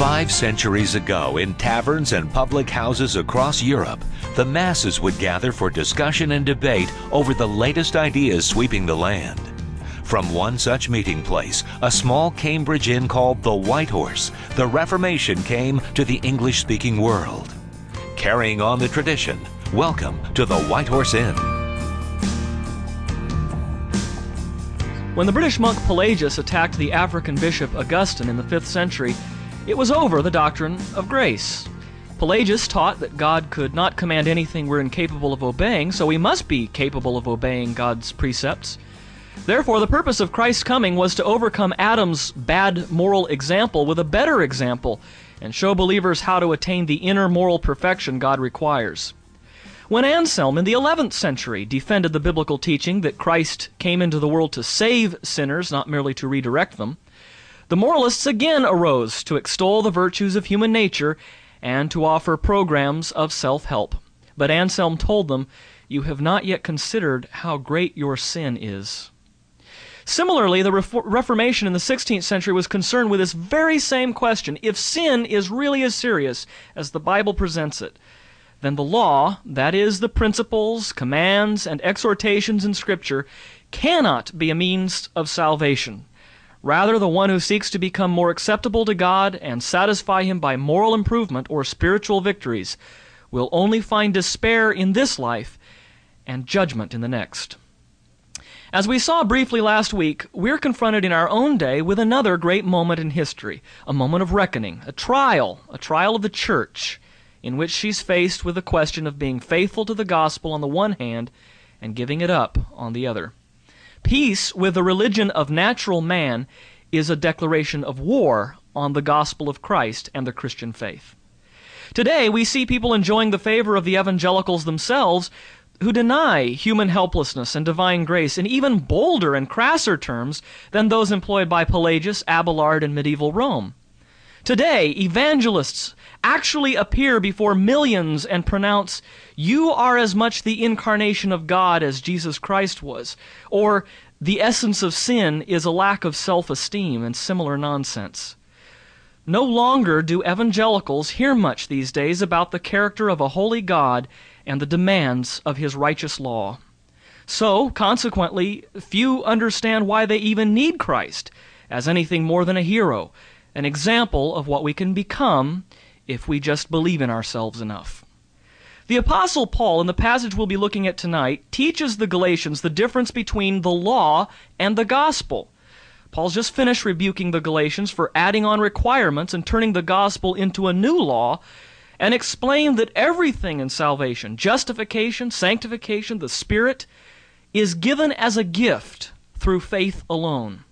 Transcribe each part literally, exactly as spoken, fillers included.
Five centuries ago, in taverns and public houses across Europe, the masses would gather for discussion and debate over the latest ideas sweeping the land. From one such meeting place, a small Cambridge inn called the White Horse, the Reformation came to the English-speaking world. Carrying on the tradition, welcome to the White Horse Inn. When the British monk Pelagius attacked the African bishop Augustine in the fifth century, it was over the doctrine of grace. Pelagius taught that God could not command anything we're incapable of obeying, so we must be capable of obeying God's precepts. Therefore, the purpose of Christ's coming was to overcome Adam's bad moral example with a better example and show believers how to attain the inner moral perfection God requires. When Anselm in the eleventh century defended the biblical teaching that Christ came into the world to save sinners, not merely to redirect them, the moralists again arose to extol the virtues of human nature and to offer programs of self-help. But Anselm told them, "You have not yet considered how great your sin is." Similarly, the Reformation in the sixteenth century was concerned with this very same question. If sin is really as serious as the Bible presents it, then the law, that is, the principles, commands, and exhortations in Scripture, cannot be a means of salvation. Rather, the one who seeks to become more acceptable to God and satisfy Him by moral improvement or spiritual victories will only find despair in this life and judgment in the next. As we saw briefly last week, we're confronted in our own day with another great moment in history, a moment of reckoning, a trial, a trial of the church, in which she's faced with the question of being faithful to the gospel on the one hand and giving it up on the other. Peace with the religion of natural man is a declaration of war on the gospel of Christ and the Christian faith. Today, we see people enjoying the favor of the evangelicals themselves who deny human helplessness and divine grace in even bolder and crasser terms than those employed by Pelagius, Abelard, and medieval Rome. Today, evangelists actually appear before millions and pronounce, "You are as much the incarnation of God as Jesus Christ was," or "The essence of sin is a lack of self-esteem," and similar nonsense. No longer do evangelicals hear much these days about the character of a holy God and the demands of His righteous law. So, consequently, few understand why they even need Christ as anything more than a hero, an example of what we can become if we just believe in ourselves enough. The Apostle Paul, in the passage we'll be looking at tonight, teaches the Galatians the difference between the law and the gospel. Paul's just finished rebuking the Galatians for adding on requirements and turning the gospel into a new law, and explained that everything in salvation, justification, sanctification, the Spirit, is given as a gift through faith alone.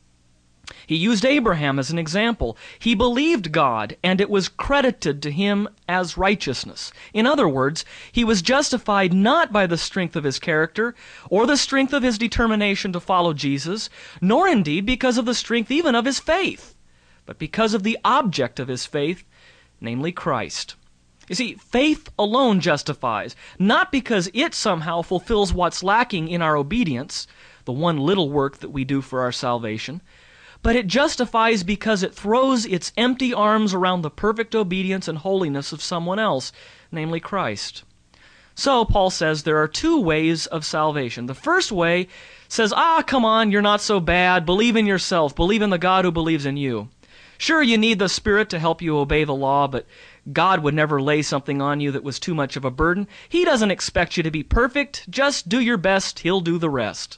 He used Abraham as an example. He believed God, and it was credited to him as righteousness. In other words, he was justified not by the strength of his character or the strength of his determination to follow Jesus, nor indeed because of the strength even of his faith, but because of the object of his faith, namely Christ. You see, faith alone justifies, not because it somehow fulfills what's lacking in our obedience, the one little work that we do for our salvation, but it justifies because it throws its empty arms around the perfect obedience and holiness of someone else, namely Christ. So, Paul says there are two ways of salvation. The first way says, ah, come on, you're not so bad. Believe in yourself. Believe in the God who believes in you. Sure, you need the Spirit to help you obey the law, but God would never lay something on you that was too much of a burden. He doesn't expect you to be perfect. Just do your best. He'll do the rest.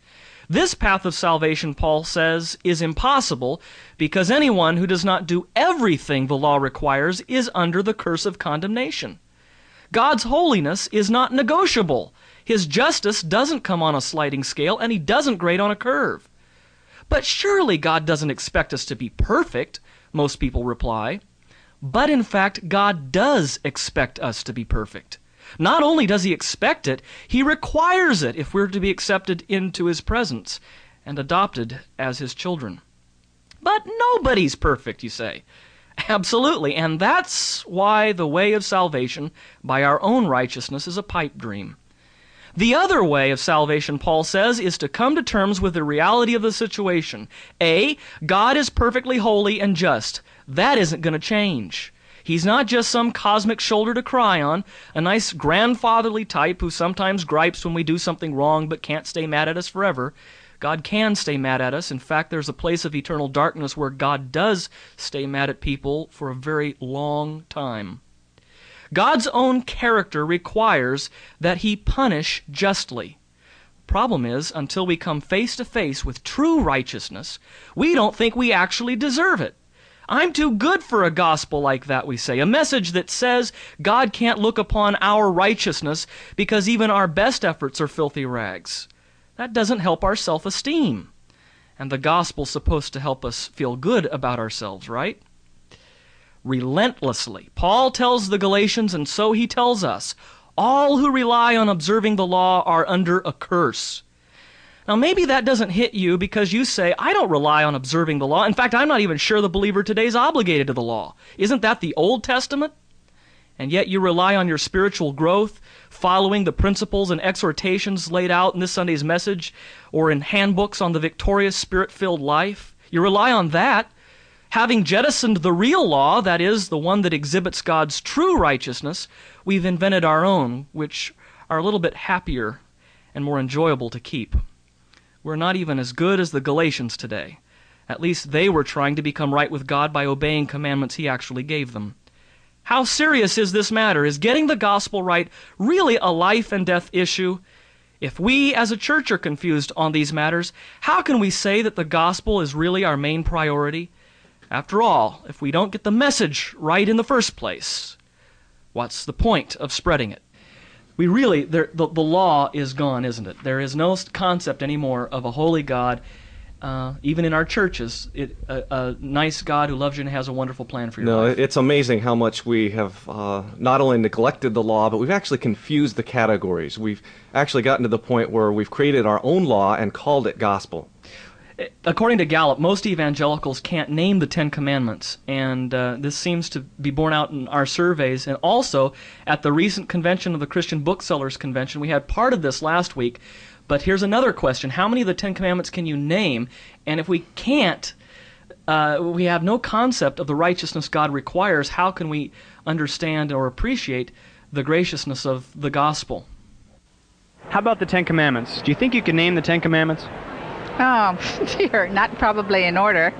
This path of salvation, Paul says, is impossible because anyone who does not do everything the law requires is under the curse of condemnation. God's holiness is not negotiable. His justice doesn't come on a sliding scale, and He doesn't grade on a curve. But surely God doesn't expect us to be perfect, most people reply. But in fact, God does expect us to be perfect. Not only does He expect it, He requires it if we're to be accepted into His presence and adopted as His children. But nobody's perfect, you say. Absolutely, and that's why the way of salvation by our own righteousness is a pipe dream. The other way of salvation, Paul says, is to come to terms with the reality of the situation. A, God is perfectly holy and just. That isn't going to change. He's not just some cosmic shoulder to cry on, a nice grandfatherly type who sometimes gripes when we do something wrong but can't stay mad at us forever. God can stay mad at us. In fact, there's a place of eternal darkness where God does stay mad at people for a very long time. God's own character requires that He punish justly. Problem is, until we come face to face with true righteousness, we don't think we actually deserve it. I'm too good for a gospel like that, we say. A message that says God can't look upon our righteousness because even our best efforts are filthy rags. That doesn't help our self-esteem. And the gospel's supposed to help us feel good about ourselves, right? Relentlessly, Paul tells the Galatians, and so he tells us, all who rely on observing the law are under a curse. Now, maybe that doesn't hit you because you say, I don't rely on observing the law. In fact, I'm not even sure the believer today is obligated to the law. Isn't that the Old Testament? And yet you rely on your spiritual growth, following the principles and exhortations laid out in this Sunday's message or in handbooks on the victorious Spirit-filled life. You rely on that. Having jettisoned the real law, that is, the one that exhibits God's true righteousness, we've invented our own, which are a little bit happier and more enjoyable to keep. We're not even as good as the Galatians today. At least they were trying to become right with God by obeying commandments He actually gave them. How serious is this matter? Is getting the gospel right really a life and death issue? If we as a church are confused on these matters, how can we say that the gospel is really our main priority? After all, if we don't get the message right in the first place, what's the point of spreading it? We really, there, the, the law is gone, isn't it? There is no concept anymore of a holy God, uh, even in our churches, it, a, a nice God who loves you and has a wonderful plan for your no, life. No, it's amazing how much we have uh, not only neglected the law, but we've actually confused the categories. We've actually gotten to the point where we've created our own law and called it gospel. According to Gallup, most evangelicals can't name the Ten Commandments, and uh, this seems to be borne out in our surveys. And also, at the recent convention of the Christian Booksellers Convention, we had part of this last week, but here's another question. How many of the Ten Commandments can you name? And if we can't, uh, we have no concept of the righteousness God requires, how can we understand or appreciate the graciousness of the gospel? How about the Ten Commandments? Do you think you can name the Ten Commandments? Oh, dear, not probably in order.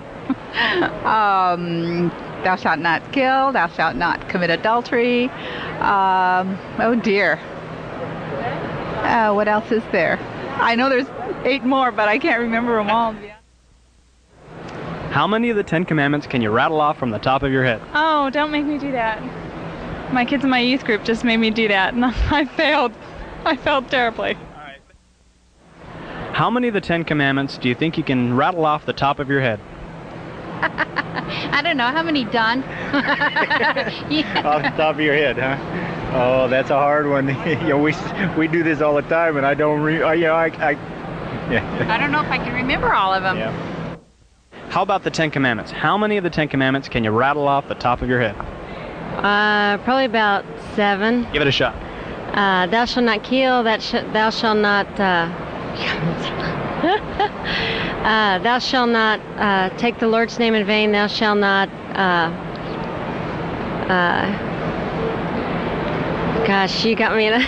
um, thou shalt not kill, thou shalt not commit adultery. Um, oh, dear. Uh, what else is there? I know there's eight more, but I can't remember them all. How many of the Ten Commandments can you rattle off from the top of your head? Oh, don't make me do that. My kids in my youth group just made me do that, and I failed. I failed terribly. How many of the Ten Commandments do you think you can rattle off the top of your head? I don't know. How many done? Yeah. Off the top of your head, huh? Oh, that's a hard one. You know, we we do this all the time, and I don't re. Uh, you know, I. I yeah. I don't know if I can remember all of them. Yeah. How about the Ten Commandments? How many of the Ten Commandments can you rattle off the top of your head? Uh, probably about seven. Give it a shot. Uh, thou shalt not kill. That sh thou shalt not. Uh, uh, thou shalt not uh, take the Lord's name in vain. Thou shalt not. Uh, uh, gosh, you got me in a.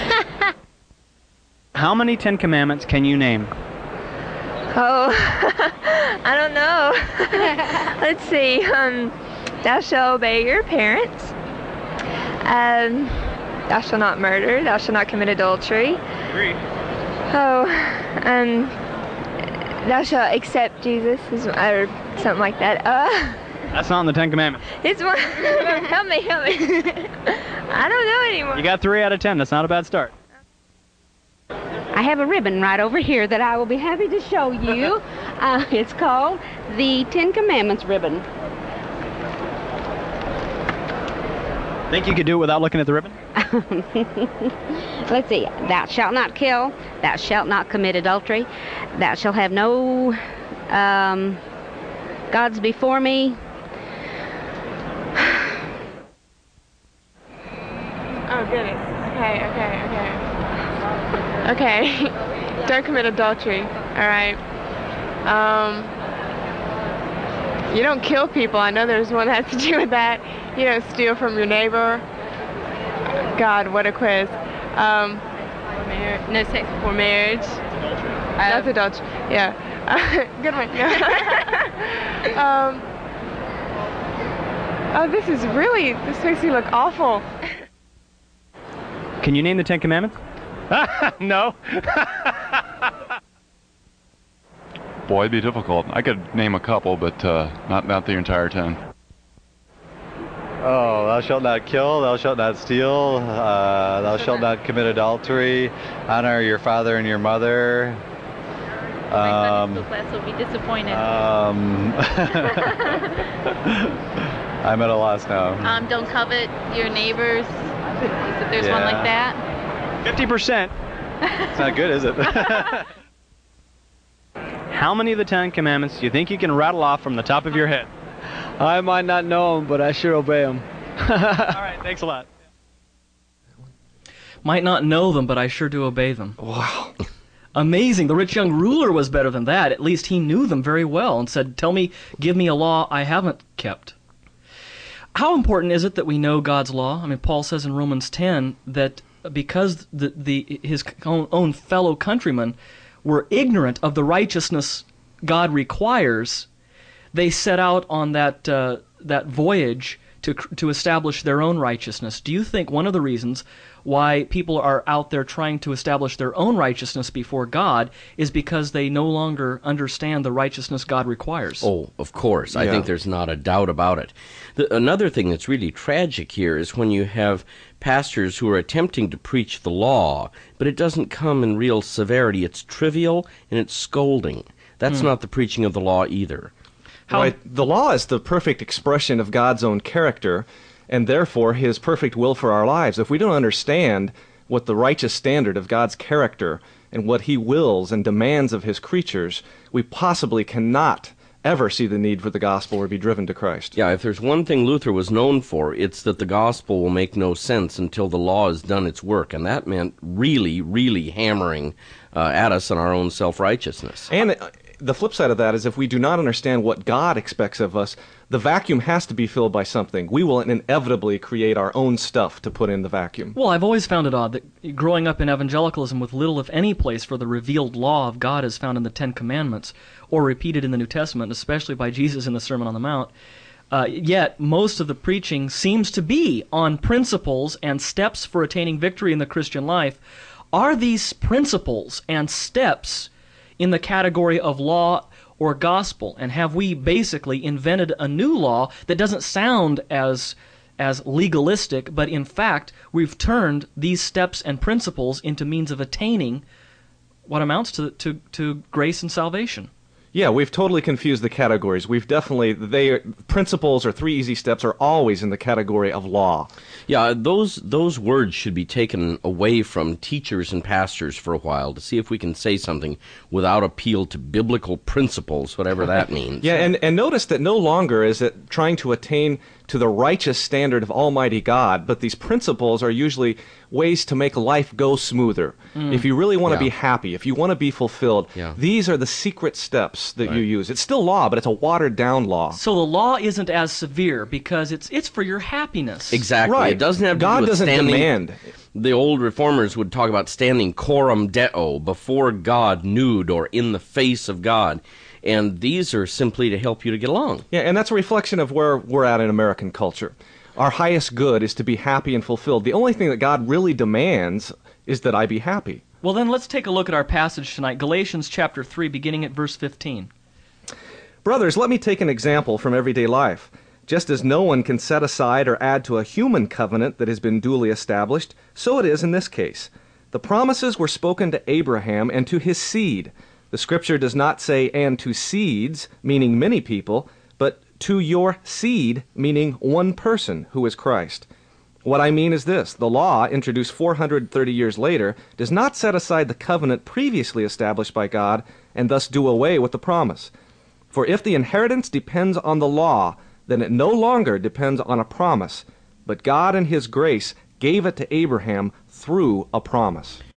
How many Ten Commandments can you name? Oh, I don't know. Let's see. Um, thou shalt obey your parents. Um, thou shalt not murder. Thou shalt not commit adultery. Three. Oh, um, thou shalt accept Jesus, or something like that. Uh, That's not in the Ten Commandments. It's one. Help me, help me. I don't know anymore. You got three out of ten. That's not a bad start. I have a ribbon right over here that I will be happy to show you. uh, it's called the Ten Commandments ribbon. Think you could do it without looking at the ribbon? Let's see. Thou shalt not kill. Thou shalt not commit adultery. Thou shalt have no um, gods before me. Oh, goodness. Okay, okay, okay. Okay. Don't commit adultery. All right. Um, you don't kill people. I know there's one that has to do with that. You don't steal from your neighbor. God, what a quiz. Um, No sex before marriage. Um, That's adultery. Yeah. Good one. um, oh, this is really, this makes me look awful. Can you name the Ten Commandments? No. Boy, it'd be difficult. I could name a couple, but uh, not not the entire ten. Oh, thou shalt not kill, thou shalt not steal, uh, thou shalt not commit adultery, honor your father and your mother. Um, My Sunday school class will be disappointed. um, I'm at a loss now. Um, don't covet your neighbors. If there's one Yeah. like that. fifty percent. It's not good, is it? How many of the Ten Commandments do you think you can rattle off from the top of your head? I might not know them, but I sure obey them. All right, thanks a lot. Might not know them, but I sure do obey them. Wow. Amazing. The rich young ruler was better than that. At least he knew them very well and said, tell me, give me a law I haven't kept. How important is it that we know God's law? I mean, Paul says in Romans ten that because the, the his own, own fellow countrymen were ignorant of the righteousness God requires, they set out on that uh, that voyage to to establish their own righteousness. Do you think one of the reasons why people are out there trying to establish their own righteousness before God is because they no longer understand the righteousness God requires? Oh, of course. I Yeah. think there's not a doubt about it. The, another thing that's really tragic here is when you have pastors who are attempting to preach the law, but it doesn't come in real severity. It's trivial and it's scolding. That's Hmm. not the preaching of the law either. Right. The law is the perfect expression of God's own character, and therefore His perfect will for our lives. If we don't understand what the righteous standard of God's character and what He wills and demands of His creatures, we possibly cannot ever see the need for the gospel or be driven to Christ. Yeah, if there's one thing Luther was known for, it's that the gospel will make no sense until the law has done its work, and that meant really, really hammering uh, at us on our own self-righteousness. And uh, the flip side of that is if we do not understand what God expects of us, the vacuum has to be filled by something. We will inevitably create our own stuff to put in the vacuum. Well, I've always found it odd that growing up in evangelicalism with little, if any, place for the revealed law of God is found in the Ten Commandments, or repeated in the New Testament, especially by Jesus in the Sermon on the Mount, uh, yet most of the preaching seems to be on principles and steps for attaining victory in the Christian life. Are these principles and steps in the category of law or gospel, and have we basically invented a new law that doesn't sound as as legalistic, but in fact we've turned these steps and principles into means of attaining what amounts to to, to grace and salvation? Yeah, we've totally confused the categories. We've definitely, they principles or three easy steps are always in the category of law. Yeah, those those words should be taken away from teachers and pastors for a while to see if we can say something without appeal to biblical principles, whatever that means. Yeah, and, and notice that no longer is it trying to attain to the righteous standard of Almighty God, but these principles are usually ways to make life go smoother. Mm. If you really want to Yeah. be happy, if you want to be fulfilled, Yeah. these are the secret steps that Right. you use. It's still law, but it's a watered-down law. So the law isn't as severe because it's it's for your happiness. Exactly. Right. It doesn't have to God do with doesn't standing. demand. The old reformers would talk about standing coram deo, before God, nude, or in the face of God. And these are simply to help you to get along. Yeah, and that's a reflection of where we're at in American culture. Our highest good is to be happy and fulfilled. The only thing that God really demands is that I be happy. Well, then let's take a look at our passage tonight, Galatians chapter three, beginning at verse fifteen. Brothers, let me take an example from everyday life. Just as no one can set aside or add to a human covenant that has been duly established, so it is in this case. The promises were spoken to Abraham and to his seed. The Scripture does not say, and to seeds, meaning many people, but to your seed, meaning one person, who is Christ. What I mean is this: the law, introduced four hundred thirty years later, does not set aside the covenant previously established by God and thus do away with the promise. For if the inheritance depends on the law, then it no longer depends on a promise, but God in His grace gave it to Abraham through a promise.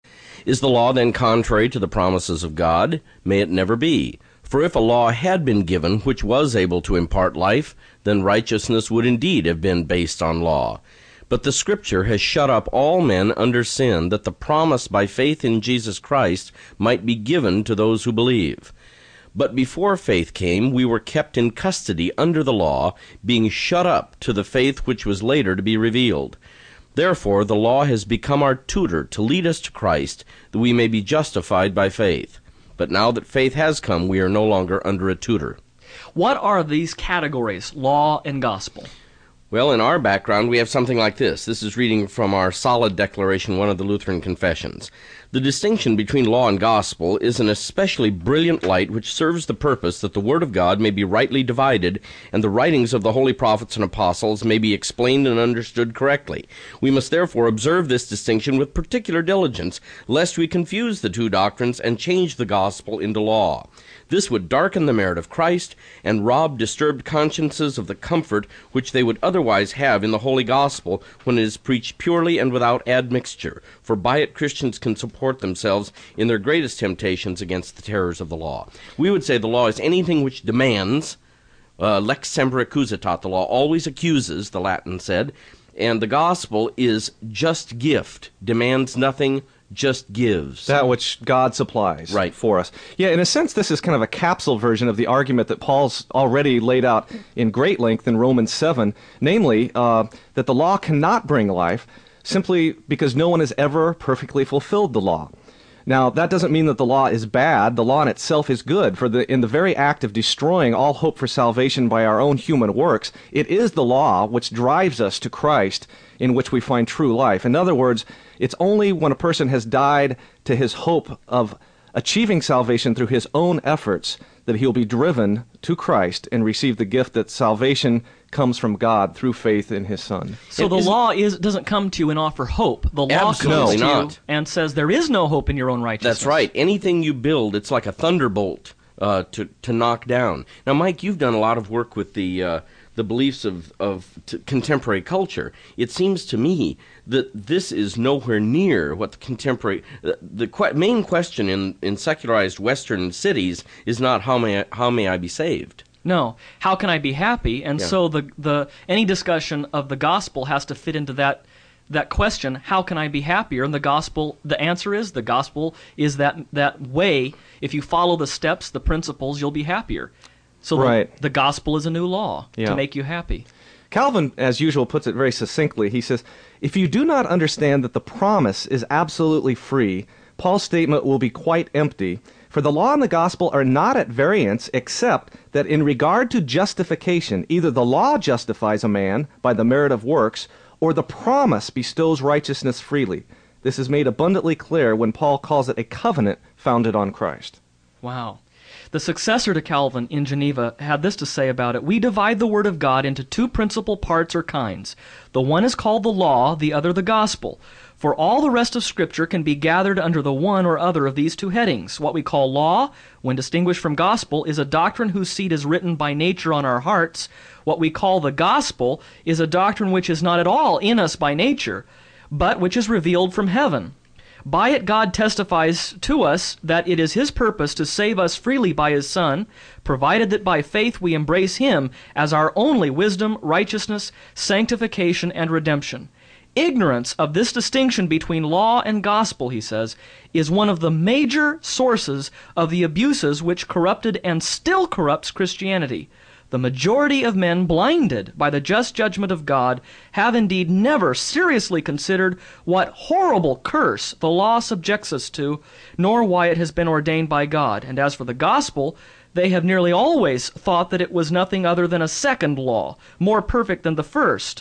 Is the law then contrary to the promises of God? May it never be. For if a law had been given which was able to impart life, then righteousness would indeed have been based on law. But the Scripture has shut up all men under sin, that the promise by faith in Jesus Christ might be given to those who believe. But before faith came, we were kept in custody under the law, being shut up to the faith which was later to be revealed. Therefore the law has become our tutor to lead us to Christ, that we may be justified by faith. But now that faith has come, we are no longer under a tutor. What are these categories, law and gospel? Well, in our background, we have something like this. This is reading from our Solid Declaration, one of the Lutheran Confessions. The distinction between law and gospel is an especially brilliant light which serves the purpose that the Word of God may be rightly divided and the writings of the holy prophets and apostles may be explained and understood correctly. We must therefore observe this distinction with particular diligence, lest we confuse the two doctrines and change the gospel into law. This would darken the merit of Christ and rob disturbed consciences of the comfort which they would otherwise have in the holy gospel when it is preached purely and without admixture, for by it Christians can support themselves in their greatest temptations against the terrors of the law. We would say the law is anything which demands, uh, lex semper accusatat, the law always accuses, the Latin said, and the gospel is just gift, demands nothing, just gives. That which God supplies right. for us. Yeah, in a sense, this is kind of a capsule version of the argument that Paul's already laid out in great length in Romans seven, namely, uh, that the law cannot bring life simply because no one has ever perfectly fulfilled the law. Now, that doesn't mean that the law is bad. The law in itself is good, for the, in the very act of destroying all hope for salvation by our own human works, it is the law which drives us to Christ, in which we find true life. In other words, it's only when a person has died to his hope of achieving salvation through his own efforts that he'll be driven to Christ and receive the gift that salvation comes from God through faith in his Son. So the law is doesn't come to you and offer hope. The law comes to you and says there is no hope in your own righteousness. That's right. Anything you build, it's like a thunderbolt uh, to to knock down. Now, Mike, you've done a lot of work with the uh, the beliefs of, of t- contemporary culture. It seems to me that this is nowhere near what the contemporary... Uh, the que- main question in, in secularized Western cities is not how may I, how may I be saved? No, how can I be happy? And Yeah. so the the any discussion of the gospel has to fit into that that question, how can I be happier? And the gospel, the answer is the gospel is that that way. If you follow the steps, the principles, you'll be happier. So right. the, the gospel is a new law Yeah. to make you happy. Calvin, as usual, puts it very succinctly. He says, if you do not understand that the promise is absolutely free, Paul's statement will be quite empty, for the law and the gospel are not at variance, except that in regard to justification, either the law justifies a man by the merit of works, or the promise bestows righteousness freely. This is made abundantly clear when Paul calls it a covenant founded on Christ. Wow. The successor to Calvin in Geneva had this to say about it. We divide the Word of God into two principal parts or kinds. The one is called the law, the other the gospel. For all the rest of Scripture can be gathered under the one or other of these two headings. What we call law, when distinguished from gospel, is a doctrine whose seed is written by nature on our hearts. What we call the gospel is a doctrine which is not at all in us by nature, but which is revealed from heaven. By it God testifies to us that it is His purpose to save us freely by His Son, provided that by faith we embrace Him as our only wisdom, righteousness, sanctification, and redemption. Ignorance of this distinction between law and gospel, he says, is one of the major sources of the abuses which corrupted and still corrupts Christianity. The majority of men, blinded by the just judgment of God, have indeed never seriously considered what horrible curse the law subjects us to, nor why it has been ordained by God. And as for the gospel, they have nearly always thought that it was nothing other than a second law, more perfect than the first.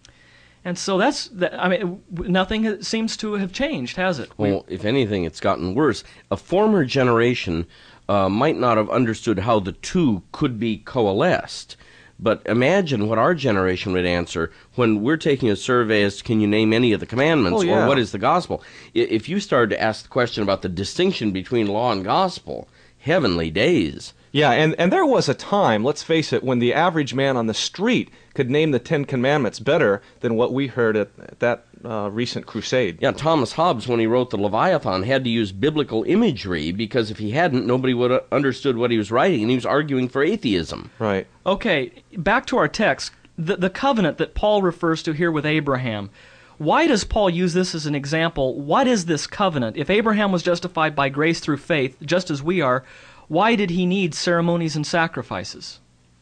And so that's, I mean, nothing seems to have changed, has it? Well, if anything, it's gotten worse. A former generation uh, might not have understood how the two could be coalesced. But imagine what our generation would answer when we're taking a survey as can you name any of the commandments, oh, yeah. or what is the gospel? If you started to ask the question about the distinction between law and gospel, heavenly days. Yeah, and, and there was a time, let's face it, when the average man on the street could name the Ten Commandments better than what we heard at, at that uh, recent crusade. Yeah, Thomas Hobbes, when he wrote the Leviathan, had to use biblical imagery, because if he hadn't, nobody would have understood what he was writing, and he was arguing for atheism. Right. Okay, back to our text. The, the covenant that Paul refers to here with Abraham, why does Paul use this as an example? What is this covenant? If Abraham was justified by grace through faith, just as we are, why did he need ceremonies and sacrifices?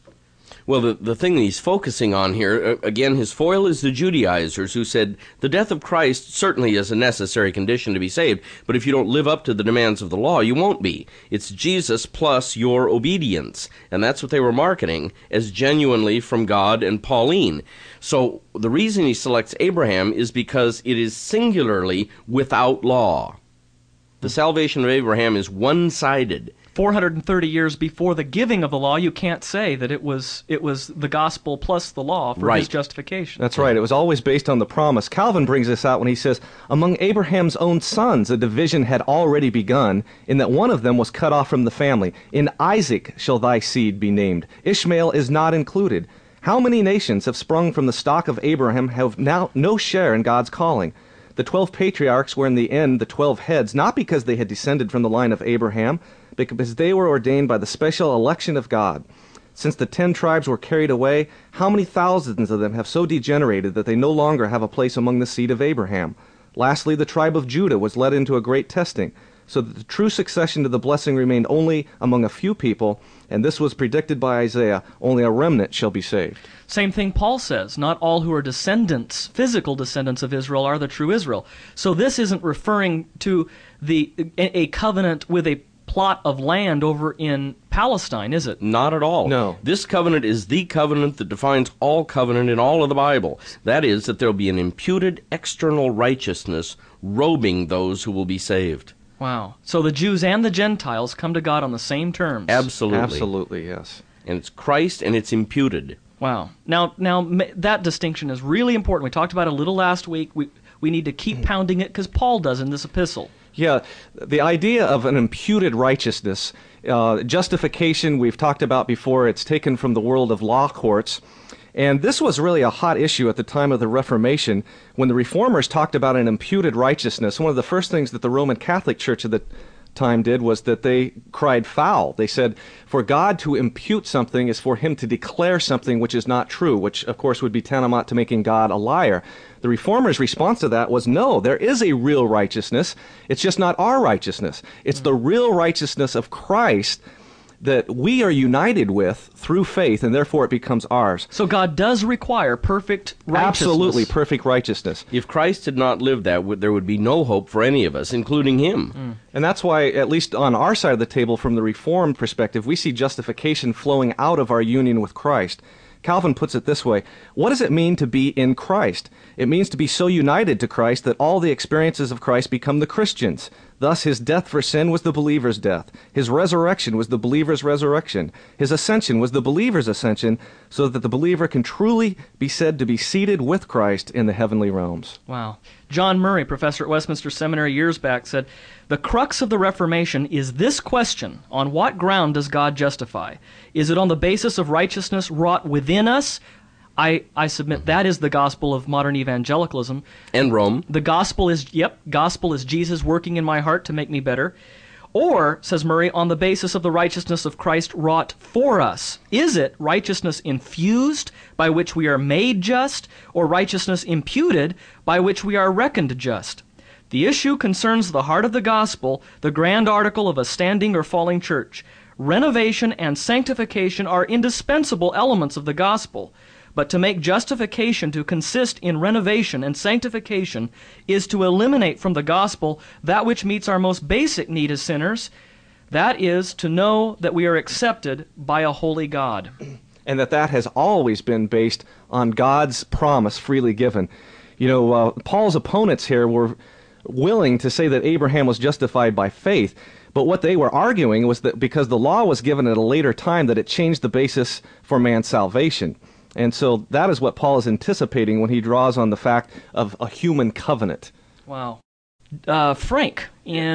Well, the, the thing that he's focusing on here, uh, again, his foil is the Judaizers, who said the death of Christ certainly is a necessary condition to be saved, but if you don't live up to the demands of the law, you won't be. It's Jesus plus your obedience, and that's what they were marketing as genuinely from God and Pauline. So the reason he selects Abraham is because it is singularly without law. The salvation of Abraham is one-sided. four hundred thirty years before the giving of the law, you can't say that it was it was the gospel plus the law for right. his justification. That's right. It was always based on the promise. Calvin brings this out when he says, among Abraham's own sons, a division had already begun, in that one of them was cut off from the family. In Isaac shall thy seed be named. Ishmael is not included. How many nations have sprung from the stock of Abraham have now no share in God's calling? The twelve patriarchs were in the end the twelve heads, not because they had descended from the line of Abraham, but because they were ordained by the special election of God. Since the ten tribes were carried away, how many thousands of them have so degenerated that they no longer have a place among the seed of Abraham? Lastly, the tribe of Judah was led into a great testing, so that the true succession to the blessing remained only among a few people, and this was predicted by Isaiah, only a remnant shall be saved. Same thing Paul says, not all who are descendants, physical descendants of Israel, are the true Israel. So this isn't referring to the a, a covenant with a plot of land over in Palestine, is it? Not at all. No. This covenant is the covenant that defines all covenant in all of the Bible. That is, that there will be an imputed external righteousness robing those who will be saved. Wow. So the Jews and the Gentiles come to God on the same terms. Absolutely. Absolutely, yes. And it's Christ and it's imputed. Wow. Now, now that distinction is really important. We talked about it a little last week. We we need to keep pounding it because Paul does in this epistle. Yeah, the idea of an imputed righteousness, uh, justification, we've talked about before. It's taken from the world of law courts. And this was really a hot issue at the time of the Reformation. When the Reformers talked about an imputed righteousness, one of the first things that the Roman Catholic Church at the time did was that they cried foul. They said, for God to impute something is for him to declare something which is not true, which of course would be tantamount to making God a liar. The Reformers' response to that was, no, there is a real righteousness. It's just not our righteousness. It's the real righteousness of Christ that we are united with through faith, and therefore it becomes ours. So God does require perfect righteousness. Absolutely, perfect righteousness. If Christ had not lived that, there would be no hope for any of us, including him. Mm. And that's why, at least on our side of the table, from the Reformed perspective, we see justification flowing out of our union with Christ. Calvin puts it this way: what does it mean to be in Christ? It means to be so united to Christ that all the experiences of Christ become the Christians. Thus, his death for sin was the believer's death. His resurrection was the believer's resurrection. His ascension was the believer's ascension, so that the believer can truly be said to be seated with Christ in the heavenly realms. Wow. John Murray, professor at Westminster Seminary years back, said, the crux of the Reformation is this question: on what ground does God justify? Is it on the basis of righteousness wrought within us? I, I submit that is the gospel of modern evangelicalism. And Rome. The gospel is, yep, gospel is Jesus working in my heart to make me better. Or, says Murray, on the basis of the righteousness of Christ wrought for us. Is it righteousness infused, by which we are made just, or righteousness imputed, by which we are reckoned just? The issue concerns the heart of the gospel, the grand article of a standing or falling church. Renovation and sanctification are indispensable elements of the gospel. But to make justification to consist in renovation and sanctification is to eliminate from the gospel that which meets our most basic need as sinners. That is, to know that we are accepted by a holy God. And that that has always been based on God's promise freely given. You know, uh, Paul's opponents here were willing to say that Abraham was justified by faith, but what they were arguing was that because the law was given at a later time, that it changed the basis for man's salvation. And so that is what Paul is anticipating when he draws on the fact of a human covenant. Wow. Uh, Frank, in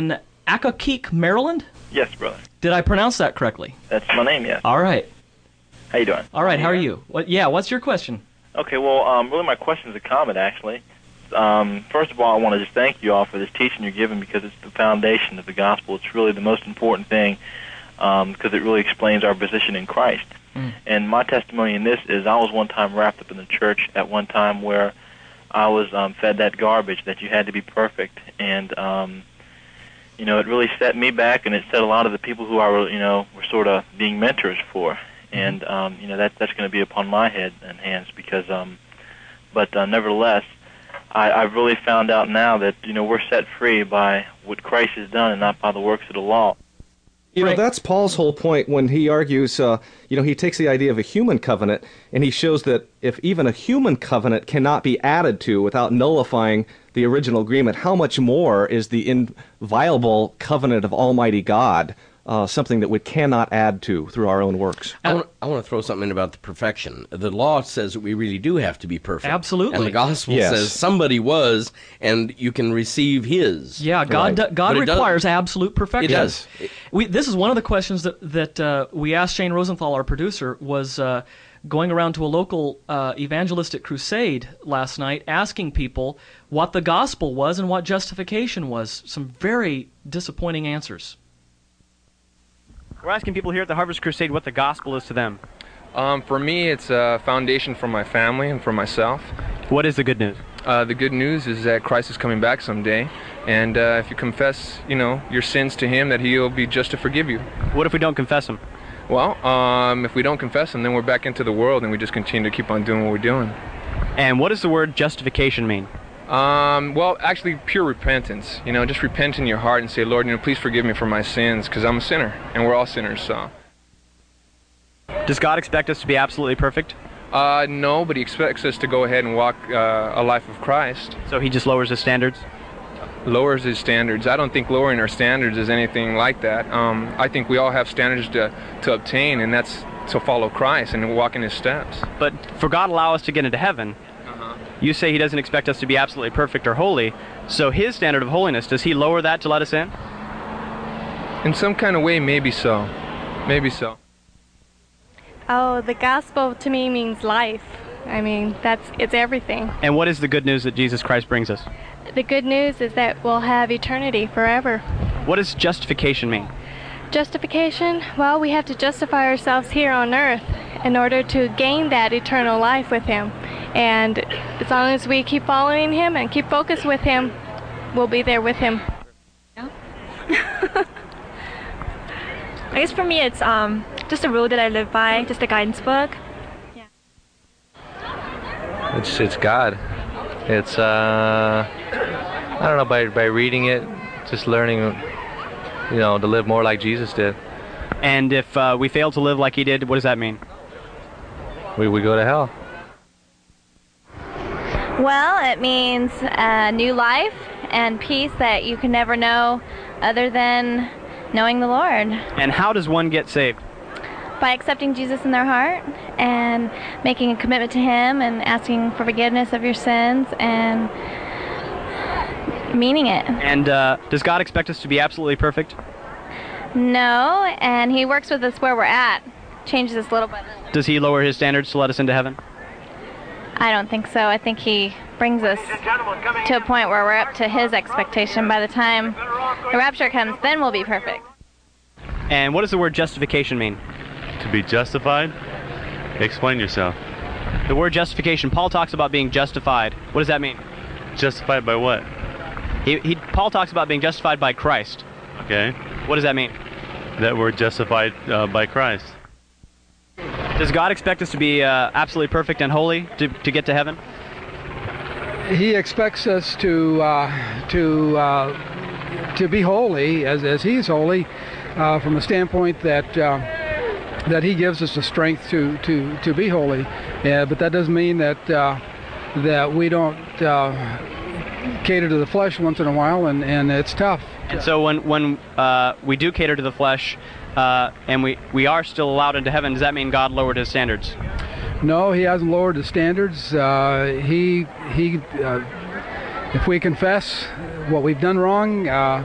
Accokeek, Maryland? Yes, brother. Did I pronounce that correctly? That's my name, yes. All right. How you doing? All right, how are you? What? Yeah, what's your question? Okay, well, um, really my question is a comment, actually. Um, first of all, I want to just thank you all for this teaching you're giving because it's the foundation of the gospel. It's really the most important thing um, because it really explains our position in Christ. Mm. And my testimony in this is I was one time wrapped up in the church at one time where I was um, fed that garbage that you had to be perfect. And, um, you know, it really set me back and it set a lot of the people who I were, you know, were sort of being mentors for. And, um, you know, that that's going to be upon my head and hands because, um, but uh, nevertheless, I, I've really found out now that, you know, we're set free by what Christ has done and not by the works of the law. You know, that's Paul's whole point when he argues, uh, you know, he takes the idea of a human covenant and he shows that if even a human covenant cannot be added to without nullifying the original agreement, how much more is the inviolable covenant of Almighty God Uh, something that we cannot add to through our own works. I want, I want to throw something in about the perfection. The law says that we really do have to be perfect. Absolutely. And the gospel Yes. says somebody was, and you can receive his. Yeah, God Right. do- God But it requires does- absolute perfection. It does. We, this is one of the questions that, that uh, we asked Shane Rosenthal, our producer, was uh, going around to a local uh, evangelistic crusade last night asking people what the gospel was and what justification was. Some very disappointing answers. We're asking people here at the Harvest Crusade what the gospel is to them. Um, for me, it's a foundation for my family and for myself. What is the good news? Uh, the good news is that Christ is coming back someday, and uh, if you confess, you know, your sins to Him, that He'll be just to forgive you. What if we don't confess Him? Well, um, if we don't confess Him, then we're back into the world, and we just continue to keep on doing what we're doing. And what does the word justification mean? Um, well, actually, pure repentance. You know, just repent in your heart and say, Lord, you know, please forgive me for my sins, because I'm a sinner, and we're all sinners, so. Does God expect us to be absolutely perfect? Uh, no, but He expects us to go ahead and walk uh, a life of Christ. So He just lowers His standards? Lowers His standards. I don't think lowering our standards is anything like that. Um, I think we all have standards to, to obtain, and that's to follow Christ and walk in His steps. But for God to allow us to get into heaven, you say He doesn't expect us to be absolutely perfect or holy, so His standard of holiness, does He lower that to let us in? In some kind of way, maybe so. Maybe so. Oh, the gospel to me means life. I mean, that's it's everything. And what is the good news that Jesus Christ brings us? The good news is that we'll have eternity forever. What does justification mean? Justification? Well, we have to justify ourselves here on earth in order to gain that eternal life with Him. And as long as we keep following Him and keep focused with Him, we'll be there with Him. I guess for me it's um, just a rule that I live by, just a guidance book. Yeah. It's it's God. It's uh, I don't know, by by reading it, just learning, you know, to live more like Jesus did. And if uh, we fail to live like He did, what does that mean? We we go to hell. Well, it means a new life and peace that you can never know other than knowing the Lord. And how does one get saved? By accepting Jesus in their heart and making a commitment to Him and asking for forgiveness of your sins and meaning it. And uh, does God expect us to be absolutely perfect? No, and He works with us where we're at. Changes us little by little. Does He lower His standards to let us into heaven? I don't think so. I think He brings us to a point where we're up to His expectation. By the time the rapture comes, then we'll be perfect. And what does the word justification mean? To be justified? Explain yourself. The word justification, Paul talks about being justified. What does that mean? Justified by what? He, he, Paul talks about being justified by Christ. Okay. What does that mean? That we're justified uh, by Christ. Does God expect us to be uh, absolutely perfect and holy to, to get to heaven? He expects us to uh, to uh, to be holy as as He's holy, uh, from the standpoint that uh, that He gives us the strength to to to be holy. Yeah, but that doesn't mean that uh, that we don't uh, cater to the flesh once in a while, and, and it's tough. And so when when uh, we do cater to the flesh, uh, and we we are still allowed into heaven, does that mean God lowered His standards? No, He hasn't lowered the standards. Uh, he he. Uh, if we confess what we've done wrong, uh,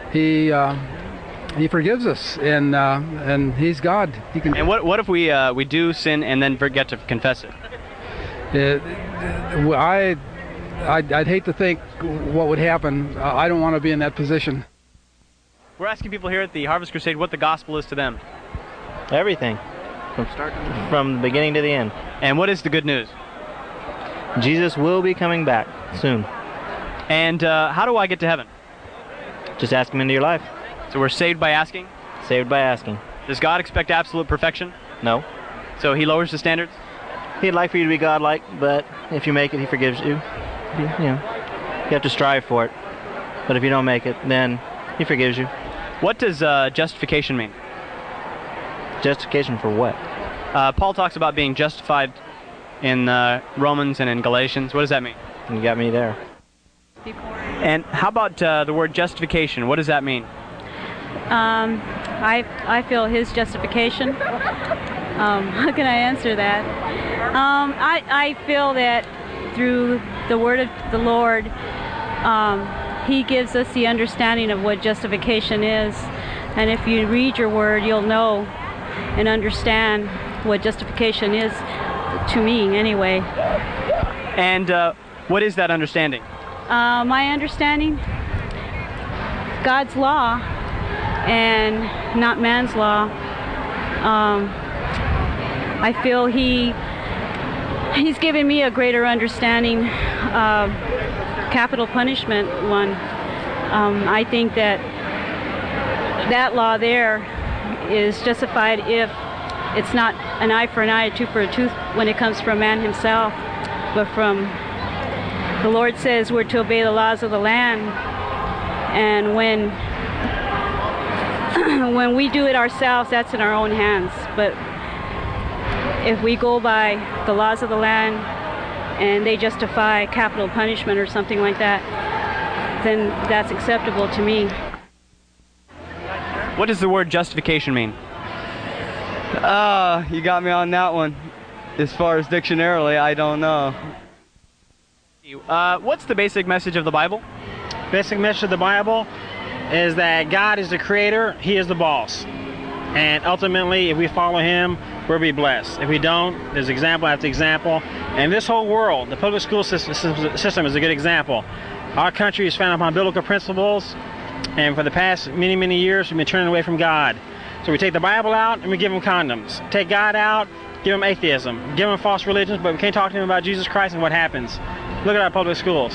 he uh, he forgives us, and uh, and he's God. He can. And what what if we uh, we do sin and then forget to confess it? It, I I'd, I'd hate to think what would happen. I don't want to be in that position. We're asking people here at the Harvest Crusade what the gospel is to them. Everything. From start to from the beginning to the end. And what is the good news? Jesus will be coming back soon. And uh, how do I get to heaven? Just ask him into your life. So we're saved by asking? Saved by asking. Does God expect absolute perfection? No. So he lowers the standards? He'd like for you to be godlike, but if you make it, he forgives you. You, you know, you have to strive for it. But if you don't make it, then he forgives you. What does uh, justification mean? Justification for what? Uh, Paul talks about being justified in uh, Romans and in Galatians. What does that mean? You got me there. And how about uh, the word justification? What does that mean? Um, I I feel his justification. Um, how can I answer that? Um, I I feel that through the word of the Lord, um, he gives us the understanding of what justification is, and if you read your word, you'll know and understand what justification is to me, anyway. And uh, what is that understanding? Uh, my understanding, God's law and not man's law. Um, I feel he he's given me a greater understanding of capital punishment one. Um, I think that that law there is justified if it's not an eye for an eye, a tooth for a tooth when it comes from man himself, but from the Lord says we're to obey the laws of the land, and when when we do it ourselves, that's in our own hands. But if we go by the laws of the land and they justify capital punishment or something like that, then that's acceptable to me. What does the word justification mean? Ah, uh, you got me on that one. As far as dictionarily, I don't know. Uh, what's the basic message of the Bible? Basic message of the Bible is that God is the creator, he is the boss. And ultimately, if we follow him, we'll be blessed. If we don't, there's example after example. And this whole world, the public school system, system is a good example. Our country is founded upon biblical principles, and for the past many, many years, we've been turning away from God. So we take the Bible out and we give them condoms. Take God out, give them atheism, give them false religions, but we can't talk to them about Jesus Christ and what happens. Look at our public schools.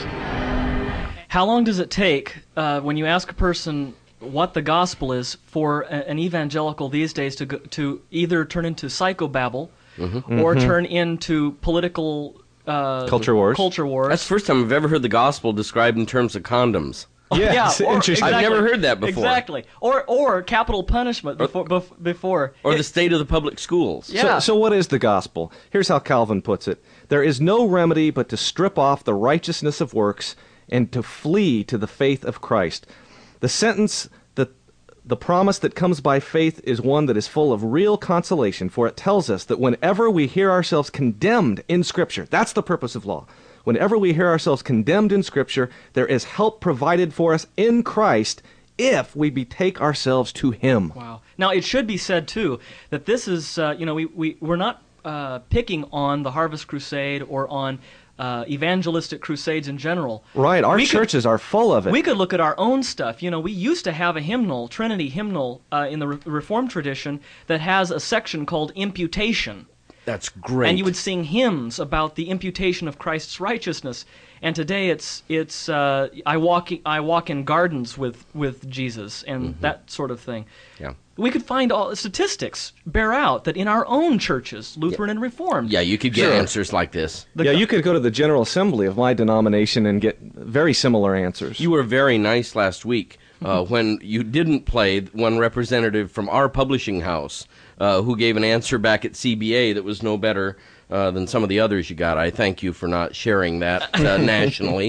How long does it take uh, when you ask a person what the gospel is for a, an evangelical these days to go, to either turn into psychobabble Mm-hmm. or Mm-hmm. turn into political uh, Culture wars. Culture wars. That's the first time I've ever heard the gospel described in terms of condoms. Yeah, or- I've exactly. never heard that before. Exactly. Or or capital punishment before. bef- before. Or It- the state of the public schools. So, so what is the gospel? Here's how Calvin puts it. There is no remedy but to strip off the righteousness of works and to flee to the faith of Christ. The sentence that the promise that comes by faith is one that is full of real consolation, for it tells us that whenever we hear ourselves condemned in Scripture, that's the purpose of law. Whenever we hear ourselves condemned in Scripture, there is help provided for us in Christ if we betake ourselves to Him. Wow. Now, it should be said, too, that this is, uh, you know, we, we, we're not uh, picking on the Harvest Crusade or on uh, evangelistic crusades in general. Right, our We could- churches are full of it. We could look at our own stuff. You know, we used to have a hymnal, Trinity hymnal, uh, in the Re- Reformed tradition that has a section called Imputation. That's great. And you would sing hymns about the imputation of Christ's righteousness. And today it's it's uh, I walk I walk in gardens with, with Jesus and Mhm. that sort of thing. Yeah. We could find all statistics bear out that in our own churches, Lutheran and Reformed. Yeah, you could get Sure. answers like this. yeah, you could go to the General Assembly of my denomination and get very similar answers. You were very nice last week uh, when you didn't play one representative from our publishing house uh, who gave an answer back at C B A that was no better uh, than some of the others you got. I thank you for not sharing that uh, nationally.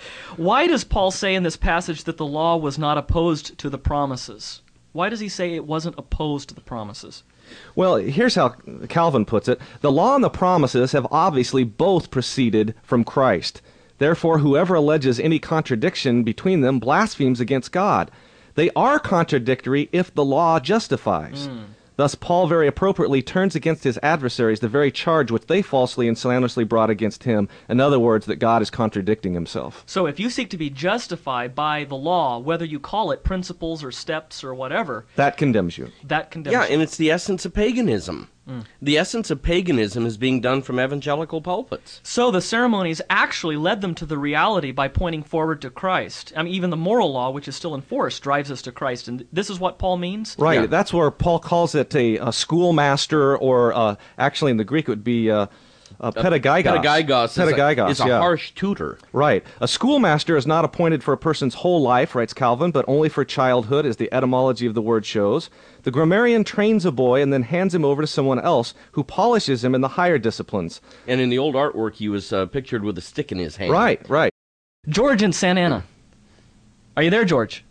Why does Paul say in this passage that the law was not opposed to the promises? Why does he say it wasn't opposed to the promises? Well, here's how Calvin puts it. The law and the promises have obviously both proceeded from Christ. Therefore, whoever alleges any contradiction between them blasphemes against God. They are contradictory if the law justifies. Mm. Thus, Paul very appropriately turns against his adversaries the very charge which they falsely and slanderously brought against him. In other words, that God is contradicting himself. So if you seek to be justified by the law, whether you call it principles or steps or whatever, that condemns you. That condemns yeah, you. and it's the essence of paganism. Mm. The essence of paganism is being done from evangelical pulpits. So the ceremonies actually led them to the reality by pointing forward to Christ. I mean, even the moral law, which is still enforced, drives us to Christ. And this is what Paul means? Right. Yeah. That's where Paul calls it a, a schoolmaster, or uh, actually in the Greek it would be uh, a pedagogos. Pedagogos, pedagogos is a, is a yeah. harsh tutor. Right. A schoolmaster is not appointed for a person's whole life, writes Calvin, but only for childhood, as the etymology of the word shows. The grammarian trains a boy and then hands him over to someone else who polishes him in the higher disciplines. And in the old artwork, he was uh, pictured with a stick in his hand. Right, right. George in Santa Ana. Are you there, George?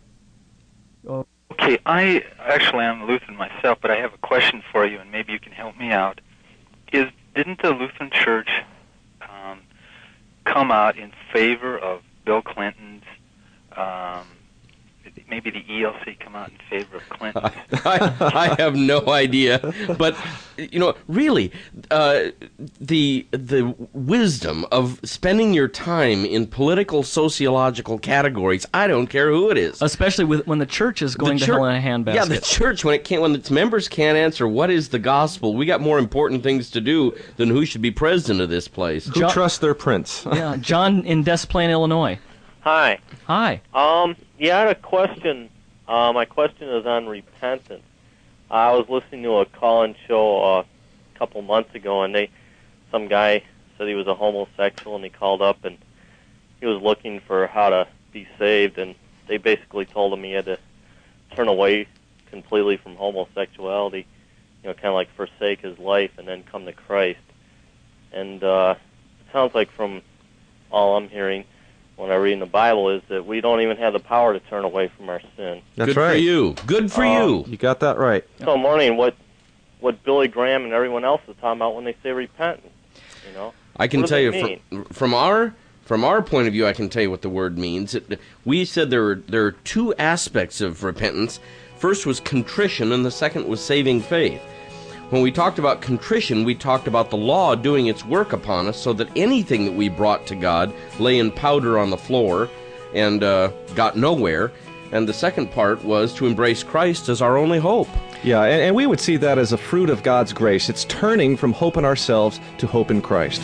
Okay, I actually am Lutheran myself, but I have a question for you, and maybe you can help me out. Is didn't the Lutheran Church um, come out in favor of Bill Clinton's? Um, maybe the E L C come out in favor of Clinton. I, I have no idea, but you know, really, uh, the the wisdom of spending your time in political sociological categories. I don't care who it is, especially with when the church is going the to church, hell in a handbasket. Yeah, the church when it can't, when its members can't answer what is the gospel. We got more important things to do than who should be president of this place. Who John, trusts their prince? Yeah, John in Des Plaines, Illinois. Hi. Hi. Um, yeah, I had a question. Uh, my question is on repentance. I was listening to a call-in show uh, a couple months ago, and they, some guy said he was a homosexual, and he called up, and he was looking for how to be saved, and they basically told him he had to turn away completely from homosexuality, you know, kind of like forsake his life and then come to Christ. And uh, it sounds like from all I'm hearing when I read in the Bible is that we don't even have the power to turn away from our sin. That's Good right. for you. Good for um, you. You got that right. So I'm wondering what, what Billy Graham and everyone else is talking about when they say repentance, you know? I can what tell does you it mean? from, from our from our point of view, I can tell you what the word means. It, we said there were there are two aspects of repentance. First was contrition, and the second was saving faith. When we talked about contrition, we talked about the law doing its work upon us so that anything that we brought to God lay in powder on the floor and uh, got nowhere. And the second part was to embrace Christ as our only hope. Yeah, and, and we would see that as a fruit of God's grace. It's turning from hope in ourselves to hope in Christ.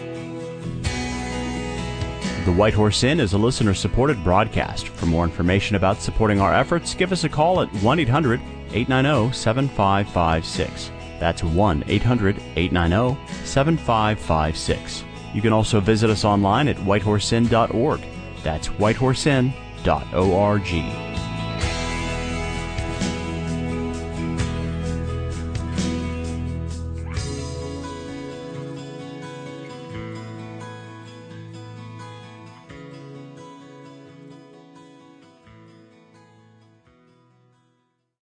The White Horse Inn is a listener-supported broadcast. For more information about supporting our efforts, give us a call at one eight hundred eight nine zero seven five five six. That's one eight hundred eight nine zero seven five five six. You can also visit us online at white horse inn dot org. That's white horse inn dot org.